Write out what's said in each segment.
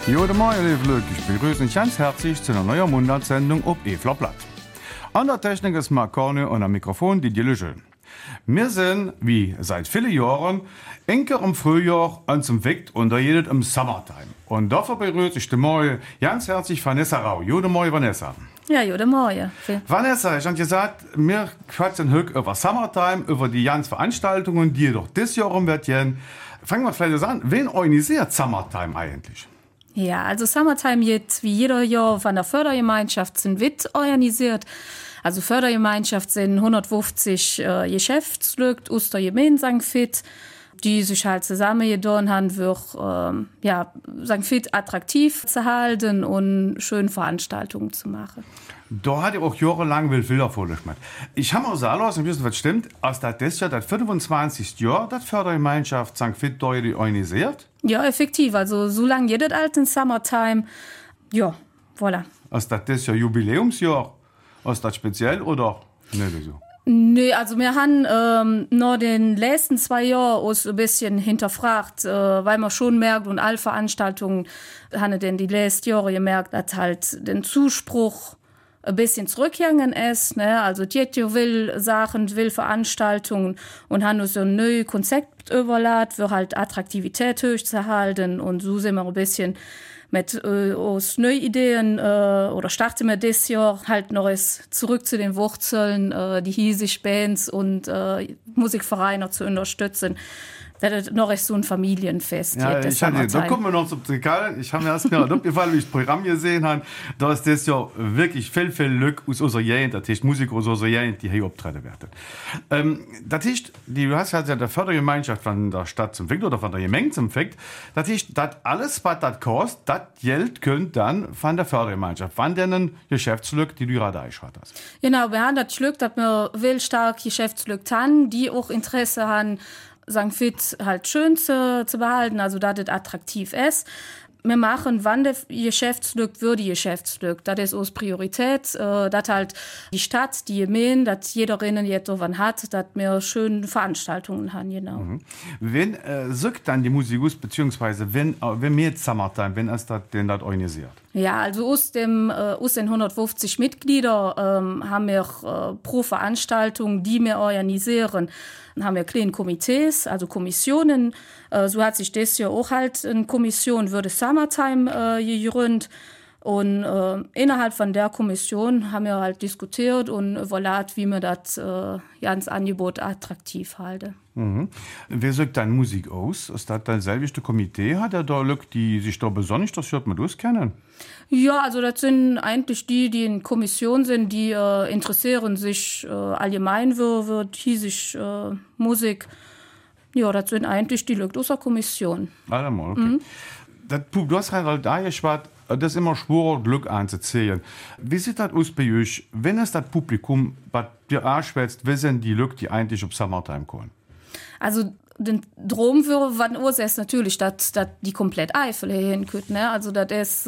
Jo, de Meier liebe Leute, ich begrüße euch ganz herzlich zu einer neuen Mundartsendung auf Efler Blatt. An der Technik ist Marc Korne und am Mikrofon die Löschel. Wir sind, wie seit vielen Jahren, enker im Frühjahr und zum Wekt unterjedet im Summertime. Und dafür begrüße ich de Meier ganz herzlich Vanessa Rau. Jo, de Meier, Vanessa. Ja, jo, de Meier. Vanessa, ich habe gesagt, wir quatschen heute über Summertime, über die ganzen Veranstaltungen, die doch dieses Jahr werden. Fangen wir vielleicht an. Wen organisiert Summertime eigentlich? Ja, also Summertime jetzt wie jeder Jahr von der Fördergemeinschaft sind WIT organisiert. Also Fördergemeinschaft sind 150 Geschäftslückt aus der Gemeinde St. Vith, die sich halt zusammen getan haben, für St. Vith attraktiv zu halten und schöne Veranstaltungen zu machen. Da hat er auch jahrelang Bilder vorgemacht. Ich habe auch gesagt, und wissen, was stimmt, als das Jahr, das 25. Jahr, das Fördergemeinschaft St. Vith organisiert. Ja, effektiv. Also so lange jedes alten Summertime. Ja, voilà. Als das Jahr Jubiläumsjahr, ist das speziell oder nicht so? Nee, also wir haben nur den letzten 2 Jahren uns ein bisschen hinterfragt, weil man schon merkt, und alle Veranstaltungen haben denn die letzten Jahre gemerkt, dass halt den Zuspruch ein bisschen zurückgegangen ist, ne? Also die will Sachen, will Veranstaltungen und haben uns so ein neues Konzept überladen, für halt Attraktivität hochzuhalten, und so sind wir ein bisschen mit aus neuen Ideen oder starten wir das Jahr halt noch zurück zu den Wurzeln, die hiesig Bands und Musikvereine zu unterstützen. Das ist noch so ein Familienfest. Ja, da kommen wir noch zum Trikal. Ich habe mir erst gerade aufgefallen, wie ich das Programm gesehen habe, da ist das ja wirklich viel Glück aus unserer Jugend, das heißt Musik aus unserer Jugend, die hier auftreten werden. Das heißt, du hast ja der Fördergemeinschaft von der Stadt zum Fekt oder von der Gemeinde zum Fekt, das heißt, das alles, was das kostet, das Geld könnt dann von der Fördergemeinschaft, von denen Geschäftslücke, die du gerade eingeschrieben hast. Genau, wir haben das Glück, dass wir will stark Geschäftslücke haben, die auch Interesse haben, St. Vith halt schön zu behalten, also dass es attraktiv ist. Wir machen, wann der Geschäftslückt, wird die Geschäftslückt. Das ist uns Priorität, dass halt die Stadt, die Gemeinde, dass jederin jetzt so was hat, dass wir schöne Veranstaltungen haben, genau. Mhm. Wenn sagt dann die Musik aus, beziehungsweise wenn wir jetzt Summertime, wenn ist das denn das organisiert? Ja, also aus den 150 Mitgliedern haben wir pro Veranstaltung, die wir organisieren, haben wir kleine Komitees, also Kommissionen. So hat sich das ja auch halt eine Kommission für das Summertime gegründet. Und innerhalb von der Kommission haben wir halt diskutiert und überlegt, wie wir das ganze Angebot attraktiv halten. Mhm. Wer sagt dann Musik aus? Ist das dann selbst Komitee? Hat er da Leute, die sich da besonders das hört man auskennen? Ja, also das sind eigentlich die in Kommission sind, die interessieren sich allgemein für hiesig Musik. Ja, das sind eigentlich die Leute aus der Kommission. Allemal, okay. Mhm. Du hast halt da gespart, das ist immer schwer, Glück anzuzählen. Wie sieht das aus bei euch, wenn es das Publikum bei dir anschwätzt, wer sind die Leute, die eigentlich auf Summertime kommen? Also den Drom für wann Uhr ist natürlich, dass die komplett Eifel hinkommt, ne? Also das ist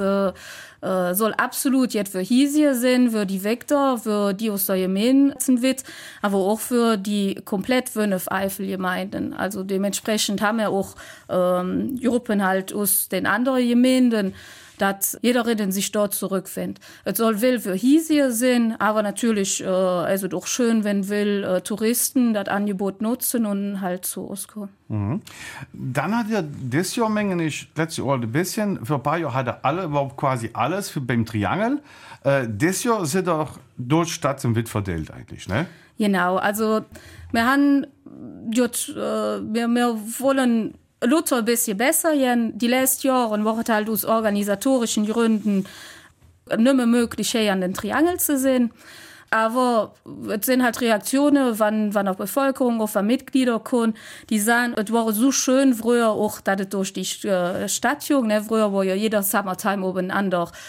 soll absolut jetzt für hier sein, für die Vektor, für die aus der Gemeinde wird, aber auch für die komplett 5 Eifel-Gemeinden. Also dementsprechend haben wir auch Gruppen halt aus den anderen Gemeinden, dass jederin sich dort zurückfindet. Es soll will für hier sein, aber natürlich also doch schön, wenn will Touristen das Angebot nutzen und halt zu uns kommen. Mhm. Dann hat er das Jahr, meine ich, letztes Jahr ein bisschen, für ein paar Jahre hat er überhaupt quasi alles beim Triangel. Das Jahr sind auch durch Stadt zum Witt verteilt eigentlich, ne? Genau, also wir haben jetzt, wir wollen Luther ein bisschen besser, die letzten Jahre war es halt aus organisatorischen Gründen nicht mehr möglich, hier an den Triangel zu sehen. Aber es sind halt Reaktionen, wann auch Bevölkerung, auch von Mitgliedern kommen, die sagen, es war so schön früher auch, dass es durch die Stadt ging, ne? Früher war ja jeder Summertime auf einen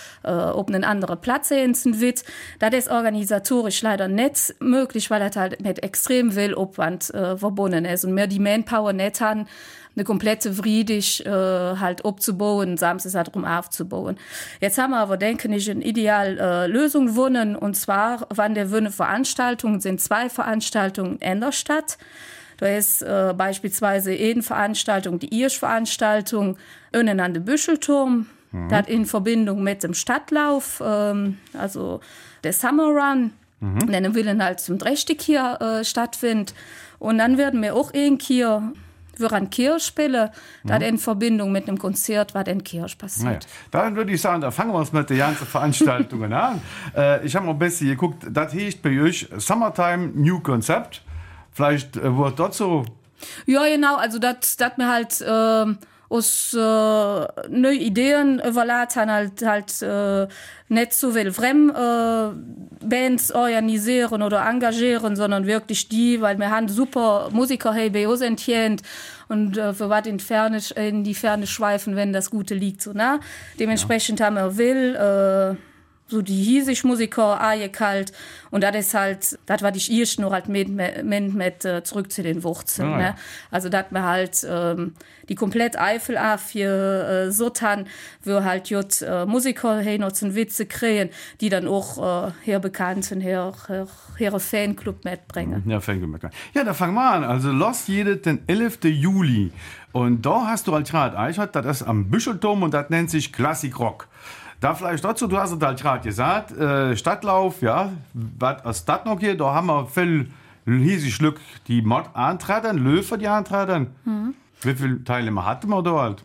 anderen Platz hin wird. Das ist organisatorisch leider nicht möglich, weil das halt mit extrem viel Aufwand verbunden ist und wir die Manpower nicht haben, eine komplette Friedig halt abzubauen, samstags halt darum aufzubauen. Jetzt haben wir aber, denke ich, eine ideale Lösung gefunden. Und zwar waren der Veranstaltungen, sind 2 Veranstaltungen in der Stadt. Da ist beispielsweise eine Veranstaltung, die Irsch-Veranstaltung, innen an den Büschelturm. Das in Verbindung mit dem Stadtlauf, also der Summer Run, den Willen halt zum Drechtig hier stattfindet. Und dann werden wir auch in Kier wir an Kirch spielen, das in Verbindung mit einem Konzert, was in Kirch passiert. Ja. Dann würde ich sagen, da fangen wir uns mit den ganzen Veranstaltungen an. Ich habe mal ein bisschen geguckt, das heißt bei euch Summertime New Concept. Vielleicht wird das so. Ja, genau, also das mir halt aus neue Ideen überladen han halt nicht so viel Bands organisieren oder engagieren, sondern wirklich die, weil wir haben super Musiker hey bei uns entjent und für was in die Ferne schweifen, wenn das Gute liegt so nah. Dementsprechend haben wir will so die hiesig Musiker kalt und das ist halt das war ich erst noch halt mit zurück zu den Wurzeln ne? Also dat mir halt die komplett Eifel für Sotan wir halt jut Musiker hey noch zum Witze krähen die dann auch her bekannten her Fanclub mitbringen ja da fangen wir an also los jedes den 11. Juli und da hast du als Rat Eichert das ist am Büschelturm und das nennt sich Classic Rock. Da vielleicht dazu, du hast es halt gerade gesagt, Stadtlauf, ja, was ist das noch hier? Da haben wir viel riesig Glück, die Mod antreten, Löwe, die antreten. Wie viele Teilnehmer hatten wir da halt?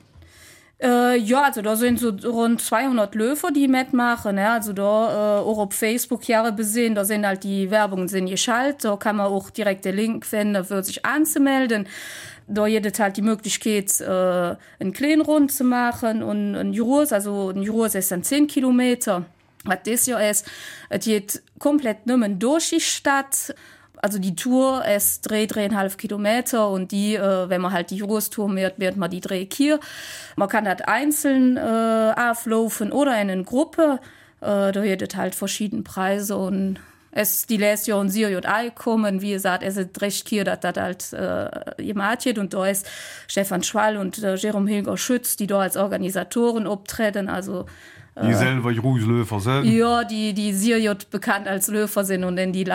Ja, also da sind so rund 200 Löwe, die mitmachen. Ja, also da auch auf Facebook Jahre besehen, da sind halt die Werbungen sind geschaltet, da kann man auch direkt den Link finden, für sich anzumelden. Da jedet halt die Möglichkeit, einen kleinen Rund zu machen und ein Jurus, also ein Jurus ist dann 10 Kilometer. Was das ja ist, es geht komplett nur durch die Stadt. Also die Tour ist 3,5 Kilometer und die, wenn man halt die Jurus-Tour wird man die 3 hier. Man kann das einzeln auflaufen oder in einer Gruppe. Da jedet halt verschiedene Preise und die lässt ja und sie und kommen, wie gesagt, es ist recht hier, dass das halt jemand und da ist Stefan Schwall und Jerome Hilger Schütz, die da als Organisatoren auftreten, also die selber Löfer sind. Ja, die Siriot bekannt als Löfer sind und in die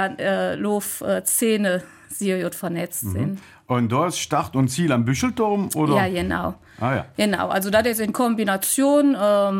Lauf-Szene Siriot vernetzt sind. Und da ist Start und Ziel am Büschelturm, oder? Ja, genau. Ja. Genau, also das ist in Kombination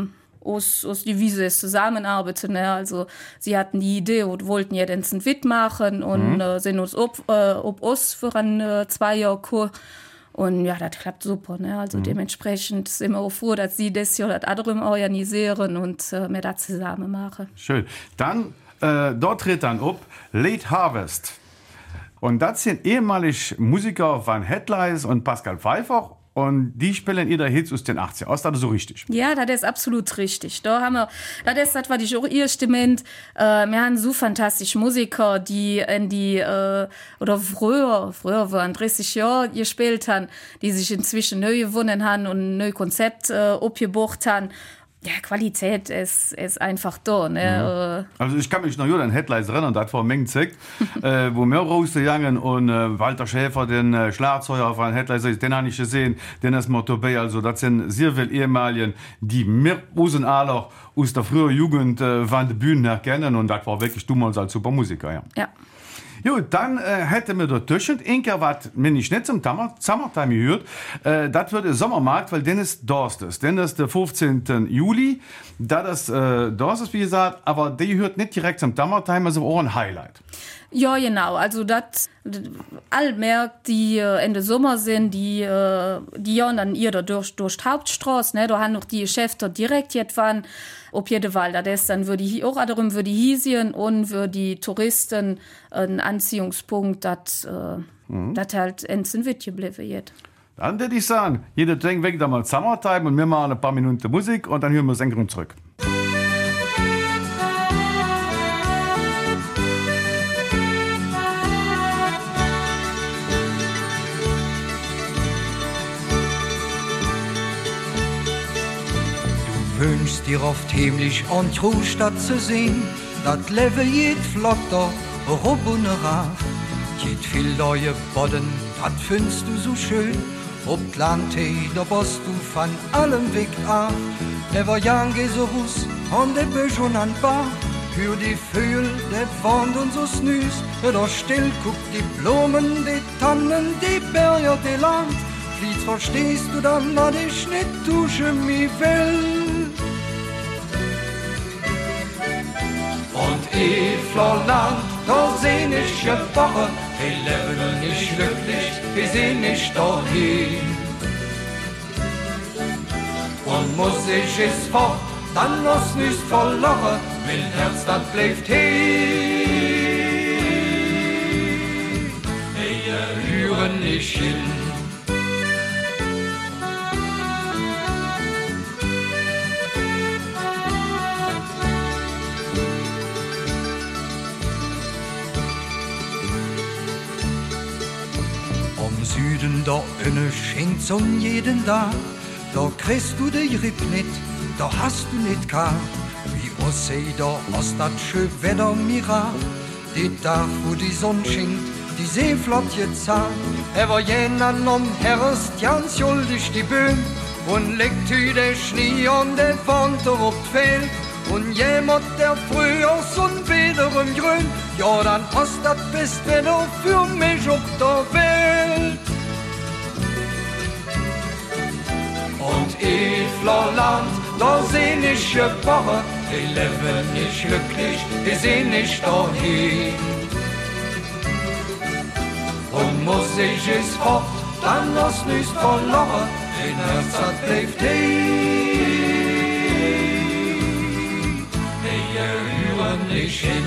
aus die Wiese zusammenarbeiten. Ne? Also sie hatten die Idee und wollten ja den Wit machen und sind uns ob uns für ein 2 Jahre Kur. Und ja, das klappt super. Ne? Also dementsprechend sind wir auch froh, dass sie das ja das andere organisieren und wir das zusammen machen. Schön. Dann, dort tritt dann ab Late Harvest. Und das sind ehemalige Musiker von Headlights und Pascal Pfeiffer. Und die spielen ihr Hits aus den 80ern. Ist das so richtig? Ja, das ist absolut richtig. Da haben wir, das war ich auch ihr Stimmend. Wir haben so fantastische Musiker, die in die, oder früher waren 30 Jahre gespielt haben, die sich inzwischen neu gewonnen haben und ein neues Konzept abgebracht haben. Ja, Qualität ist einfach da. Ne? Also ich kann mich noch an Headlights erinnern, das war Menge Zeit, wo wir rausgegangen und Walter Schäfer, den Schlagzeuger von Headlights, den habe ich gesehen, den ist mal dabei. Also das sind sehr viele Ehemaligen, die mir alle aus der frühen Jugend von den Bühnen her kennen und das war wirklich dummer als Supermusiker. Ja. Jo, dann hätte mir dazwischen Inker was mir nicht zum Summertime gehört. Das wird der Sommermarkt, weil den ist Dorstes. Den ist der 15. Juli. Das ist Dorstes, wie gesagt, aber der gehört nicht direkt zum Summertime, also auch ein Highlight. Ja, genau. Also das all Märkte, die Ende Sommer sind, die ja dann ihr da durch die Hauptstraße, ne, da haben noch die Geschäfte direkt jetzt waren, ob jede Wahl da ist, dann würde ich auch darum für die Hiesien und für die Touristen ein Anziehungspunkt, das halt ins Wit geblieben wird. Dann würde ich sagen, jeder denkt weg da mal Summertime und wir machen ein paar Minuten Musik und dann hören wir uns Grund zurück. Wünschst dir oft himmlisch und Ruhestadt zu sehen, dat Level jed flotter, rob und raf. Jed viel neue Bodden, dat findest du so schön. Ob Lante, da bist du von allem Weg ab. Never young is a Hus, und der Bösch und an Bar. Für die Vögel, der Wand und so snüß. Da still guckt die Blumen, die Tannen, die Berge, die Land. Lied verstehst du dann, na dich nicht dusche, mi will. Und Eflerland, da sehn ich geboren, wir leben nicht glücklich, wir sehen nicht dahin. Und Musik ist fort, dann muss nicht verloren, mein Herz das bleibt hin. Wir hören nicht hin. Süden da inne schenkt Sonn jeden Tag, da kriegst du de Ripp nit, da hast du nit gar. Wie Ostsee, da hast dat schön Wetter Mira, die Tag, wo die Sonn schenkt, die See flott gezahlt. War jener nom Herres, ganz schuldig die Böen, und legt hü de Schnee und de Fonter op Feld. Und jemand, der früh aus und wieder im Grün, ja, dann hast das bist Wetter für mich auf der Welt. Und Eflerland, da sehn ich geboren, wir leben nicht glücklich, wir sehn nicht dahin. Und Musik ist fort, dann hast nichts verloren, den Herz hat bleibt hin. Nicht hin.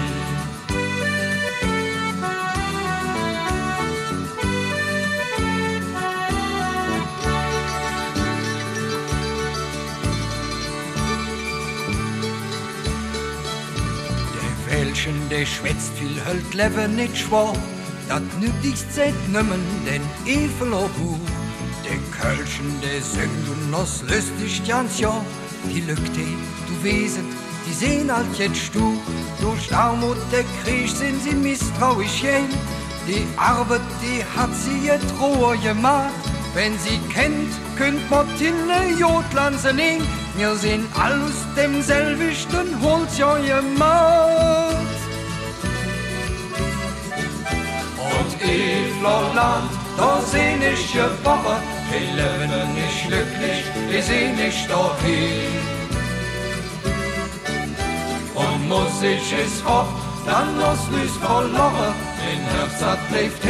Der Welschen, der schwätzt viel, hält Leben nicht schwor. Dat nütigst seit nimmen den Efelobu. Der Kölschen, der singt und nos lustig ganz ja. Die Lückte, du wesen, die sehen halt jetzt du. Durch Armut der Krieg sind sie misstrauisch hin. Die Arbeit, die hat sie jetzt roher gemacht. Wenn sie kennt, könnt Martine Jodlansen hin. Wir sind alles demselbigen Holz ja gemacht. Und Eflerland, da sehn ich geboren. Wir leben nicht glücklich, wir sehen nicht dahin. Und Musik ist fort, dann lass mich verloren, mein Herz hat bleibt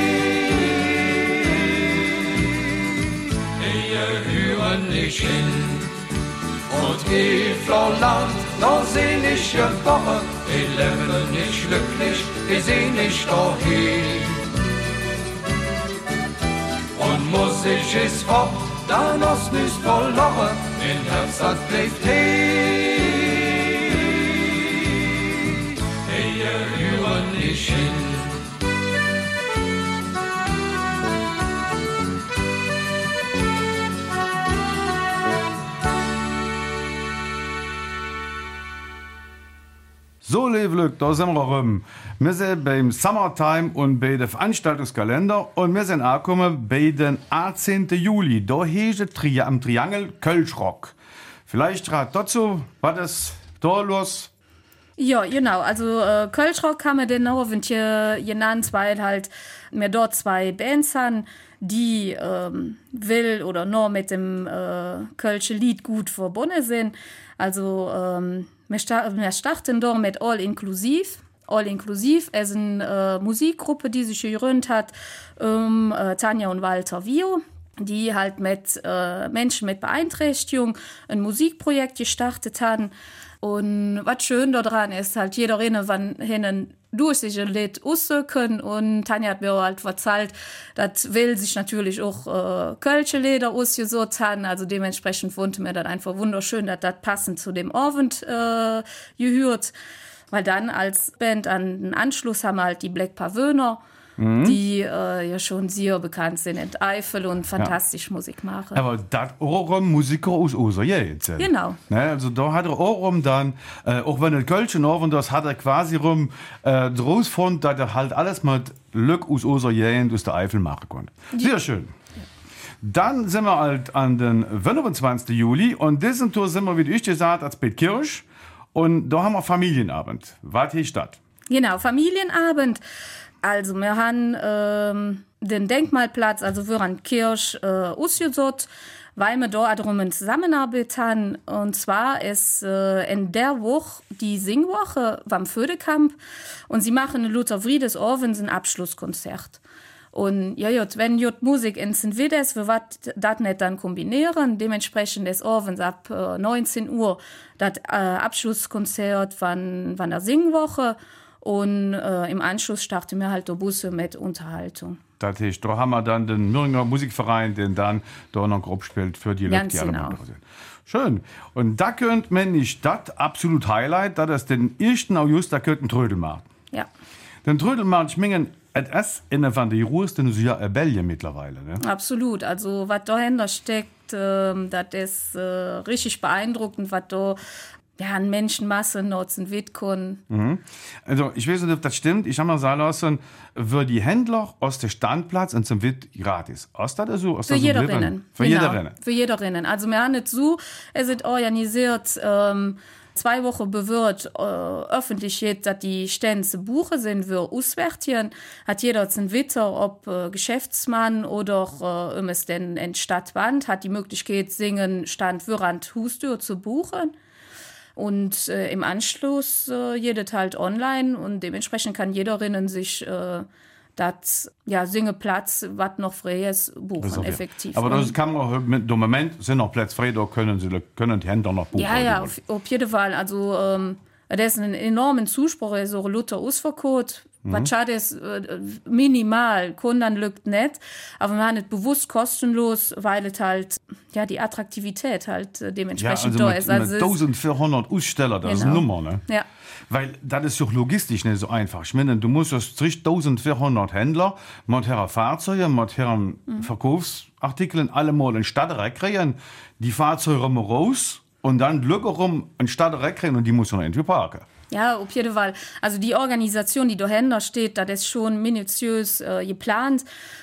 hin. Wir hören nicht hin. Und Eflerland, da sehn ich geboren, wir leben nicht glücklich, wir sehen nicht dahin. Und Musik ist fort, dann lass mich verloren, mein Herz hat bleibt hin. Hin. So, Levelück, da sind wir rum. Wir sind beim Summertime und bei dem Veranstaltungskalender und wir sind angekommen bei den 18. Juli. Da heißt es am Triangel Kölschrock. Vielleicht rat dazu, was ist da los? Ja, genau. Also Kölschrock haben wir den auch genannt, weil halt wir dort zwei Bands haben, die will oder nur mit dem Kölsche Lied gut verbunden sind. Also wir starten dort mit All Inklusiv. All Inklusiv ist eine Musikgruppe, die sich gegründet hat, Tanja und Walter Vio, die halt mit Menschen mit Beeinträchtigung ein Musikprojekt gestartet haben. Und was schön daran ist, halt jeder wann hinnen durch sich ein Lied aussuchen. Und Tanja hat mir halt erzählt, das will sich natürlich auch Kölsche Lieder ausgesucht haben. Also dementsprechend fand mir das einfach wunderschön, dass das passend zu dem Abend gehört. Weil dann als Band an den Anschluss haben wir halt die Black Pavöner, die ja schon sehr bekannt sind in Eifel und fantastisch Musik machen. Aber das auch Musiker aus unserer Gegend. Genau. Ne, also da hat er auch dann, auch wenn er Kölschen Abend das hat er quasi draus gefunden, dass er halt alles mit Glück aus unserer Gegend, aus der Eifel machen konnte. Sehr schön. Dann sind wir halt an den 25. Juli und diesen Tour sind wir, wie ich gesagt, als Betkirch und da haben wir Familienabend. Was ist das? Genau, Familienabend. Also wir haben den Denkmalplatz, also wir an Kirch ausgesucht, weil wir da darum in Zusammenarbeit haben. Und zwar ist in der Woche die Singwoche beim Födekamp und sie machen in Luther Friedes Orvens ein Abschlusskonzert. Und ja, wenn die Musik in St. Wides, wir das nicht dann kombinieren, dementsprechend ist Orvens ab 19 Uhr das Abschlusskonzert von der Singwoche und im Anschluss starten wir halt der Busse mit Unterhaltung. Das heißt, da haben wir dann den Nürnberger Musikverein, den dann da noch grob spielt für die Leute, die alle mal da sind. Schön. Und da könnt man nicht das absolut Highlight, da das den 1. August, da könnt ein Trödelmarkt. Ja. Den Trödelmarkt schmingen etwas in von der ruhigsten Belgien mittlerweile. Ne? Absolut. Also, was dahinter steckt, das ist richtig beeindruckend, was da an Menschenmassen nutzen Witkon. Also, ich weiß nicht, ob das stimmt. Ich habe mal sagen lassen, für die Händler aus dem Standplatz und zum Witt gratis. Ist das so? Für jederinnen. Für jederinnen. Für jederinnen. Also, wir haben nicht so, es ist organisiert, 2 Wochen bewirrt öffentlich jetzt, dass die Stände zu buchen sind für Auswärtigen. Hat jeder zum Witter, ob Geschäftsmann oder es denn in Stadtwand, hat die Möglichkeit, singen Stand für an Hustür zu buchen. Und im Anschluss jedes halt online und dementsprechend kann jederinnen sich das Singeplatz, was noch frei ist, buchen, effektiv. Aber das kann man mit dem Moment sind noch Plätze frei, da können die Händler noch buchen. Ja, auf jeden Fall. Also das ist ein enormen Zuspruch, so Luther ausverkauft. Was schade ist, minimal, Kunden lügt nicht, aber wir haben nicht bewusst kostenlos, weil es halt, die Attraktivität halt dementsprechend da ist. Also mit 1400 Aussteller, das ist eine Nummer, ne? Ja. Weil das ist doch logistisch nicht so einfach. Ich meine, du musst 1400 Händler mit ihren Fahrzeugen, mit ihren Verkaufsartikeln alle mal in Stadtreck kriegen, die Fahrzeuge mal raus und dann lückerum in Stadtreck kriegen und die muss man irgendwie parken. Ja, auf jeden Fall. Also die Organisation, die dahinter steht, das ist schon minutiös geplant.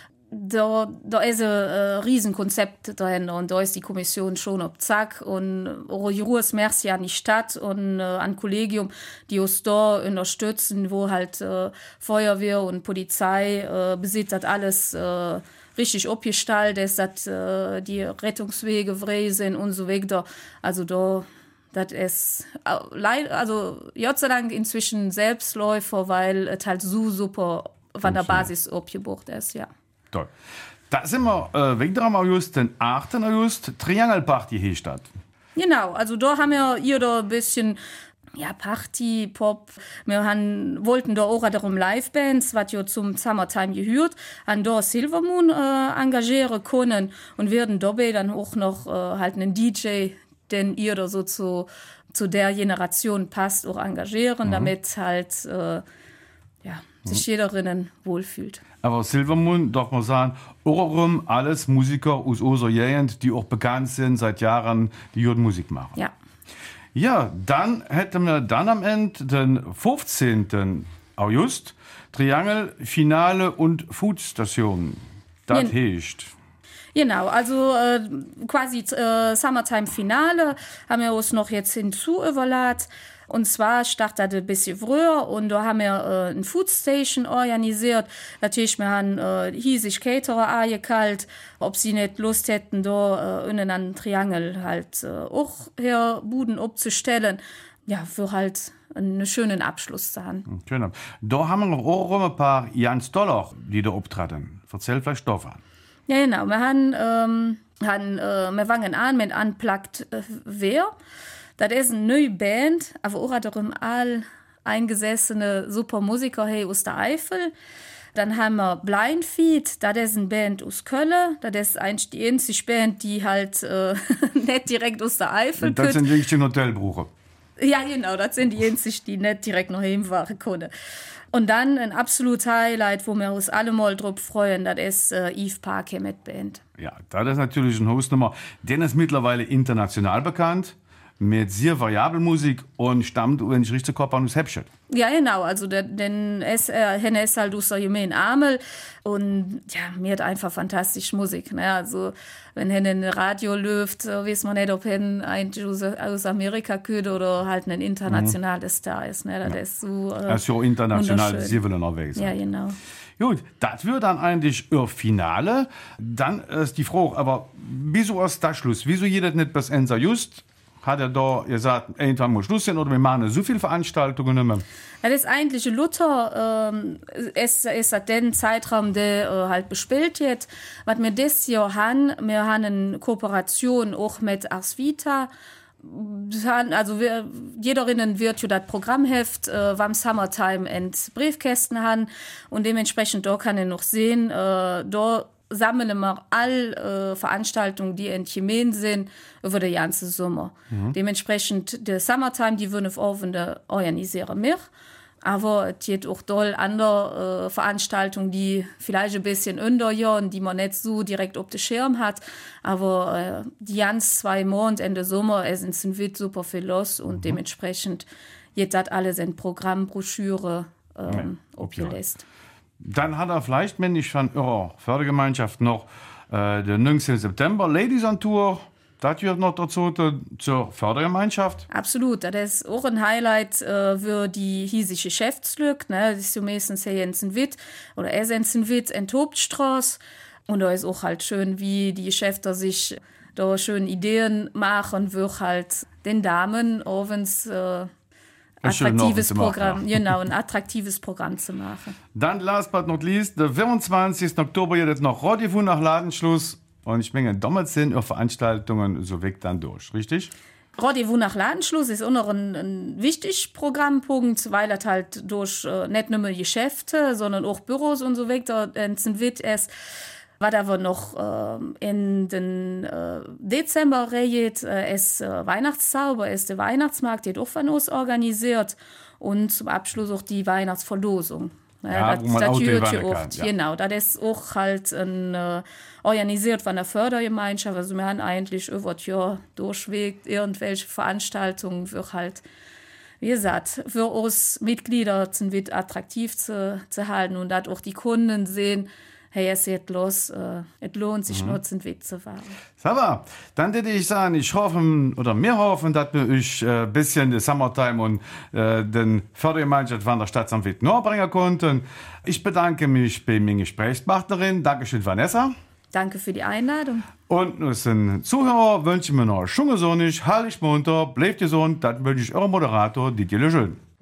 Da ist ein Riesenkonzept dahinter und da ist die Kommission schon auf Zack und Ruhes Merci an die Stadt und an Kollegium, die uns da unterstützen, wo halt Feuerwehr und Polizei besitzt das alles richtig abgestaltet ist, dass die Rettungswege frei sind und so weiter. Also da das ist Gott sei Dank inzwischen Selbstläufer, weil es halt so super von der Basis abgebucht ist, ja. Toll. Da sind wir wegen am August, den 8. August, Triangelparty hier statt. Genau, also da haben wir hier da ein bisschen Party, Pop. Wir wollten da auch darum Livebands, was ja zum Summertime gehört, an da Silvermoon engagieren können und werden dabei dann auch noch halt einen DJ, den ihr da so zu der Generation passt, auch engagieren, damit halt sich jederinnen wohlfühlt. Aber Silvermoon, doch mal sagen, auch alles Musiker aus unserer Gegend, die auch bekannt sind seit Jahren, die dort Musik machen. Ja. Ja, dann hätten wir dann am Ende den 15. August Triangel, Finale und Foodstation. Das heißt. Genau, also quasi Summertime-Finale haben wir uns noch jetzt hinzuüberladen. Und zwar startet ein bisschen früher und da haben wir eine Foodstation organisiert. Natürlich, wir haben hiesig Caterer angekalt, ob sie nicht Lust hätten, da innen an den Triangel halt auch hier Buden abzustellen. Ja, für halt einen schönen Abschluss zu haben. Genau. Da haben wir auch ein paar Jans Dollar, die da auftreten. Erzähl vielleicht Stoff an. Ja, genau. Wir fangen an mit Unplugged Wer. Das ist eine neue Band, aber auch darum all eingesessene super Musiker hier aus der Eifel. Dann haben wir Blindfeed, das ist eine Band aus Köln. Das ist eigentlich die einzige Band, die halt nicht direkt aus der Eifel kommt. Das sind wirklich die Hotelberuche. Ja, genau, das sind die einzigen, die nicht direkt noch hinfahren können. Und dann ein absolutes Highlight, wo wir uns alle mal drauf freuen, das ist Eve Parker mit Band. Ja, das ist natürlich eine Hausnummer. Den ist mittlerweile international bekannt. mit sehr variabel Musik und stammt, wenn ich richtig Kopf an, aus Häppchen. Ja, genau, also den Henne ist halt aus der Jemen Amel und ja, mir hat einfach fantastische Musik, ne? Also wenn Henne ein Radio läuft, weiß man nicht, ob Henne eigentlich aus Amerika kommt oder halt ein internationales Star ist, ne? Das ist so das ist ja international, sie wollen auch weg sein. Ja, genau. Gut, das wird dann eigentlich ihr Finale. Dann ist die Frage, aber wieso ist das Schluss? Wieso jeder nicht bis Ende just? Hat da gesagt, irgendwann muss Schluss sein oder wir machen so viele Veranstaltungen nicht mehr? Das ist eigentlich Luther, es ist den Zeitraum, der halt bespielt wird. Was wir das Jahr haben eine Kooperation auch mit Ars Vita. Also jederinnen wird ja das Programmheft beim Summertime in Briefkästen haben und dementsprechend da kann ich noch sehen, da sammeln wir alle Veranstaltungen, die in Jemen sind, über den ganzen Sommer. Dementsprechend der Summertime, die würden wir organisieren wir. Aber es gibt auch doll andere Veranstaltungen, die vielleicht ein bisschen unterjahren, die man nicht so direkt auf dem Schirm hat. Aber die ganz 2 Monate Ende Sommer sind wird super viel los und dementsprechend jetzt hat alles in Programmbroschüre aufgelistet. Dann hat vielleicht, wenn ich von eurer Fördergemeinschaft noch den 19. September Ladies on Tour. Das gehört noch dazu zur Fördergemeinschaft. Absolut, das ist auch ein Highlight für die hiesige Geschäftslücke. Ne? Das ist ja meistens hier in Witt oder in Witt in Hauptstraße. Und da ist auch halt schön, wie die Geschäfte sich da schön Ideen machen, für halt den Damen abends attraktives Programm, genau, ein attraktives Programm zu machen. Dann last but not least, der 25. Oktober jetzt noch Rendezvous nach Ladenschluss. Und ich meine, damals sind auch Veranstaltungen so weg dann durch, richtig? Rendezvous nach Ladenschluss ist auch noch ein wichtiger Programmpunkt, weil das halt durch nicht nur Geschäfte, sondern auch Büros und so weiter wird es. Was aber noch in den Dezember redet, ist Weihnachtszauber, ist der Weihnachtsmarkt, der auch von uns organisiert und zum Abschluss auch die Weihnachtsverlosung. Ja, das oft, ja. Genau, das ist auch halt organisiert von der Fördergemeinschaft. Also wir haben eigentlich über das Jahr durchweg irgendwelche Veranstaltungen für halt, wie gesagt, für uns Mitglieder sind attraktiv zu halten und dass auch die Kunden sehen, hey, es geht los, es lohnt sich nur zum Weg zu fahren. Aber dann würde ich sagen, wir hoffen, dass wir euch ein bisschen die Summertime und den Fördergemeinschaft von der Stadt St. Witt bringen konnten. Ich bedanke mich bei meiner Gesprächspartnerin. Dankeschön, Vanessa. Danke für die Einladung. Und unseren Zuhörer wünschen wir noch schöne Sonne, herrlich munter, bleibt gesund. Das wünsche ich eurem Moderator Didier Lejeune.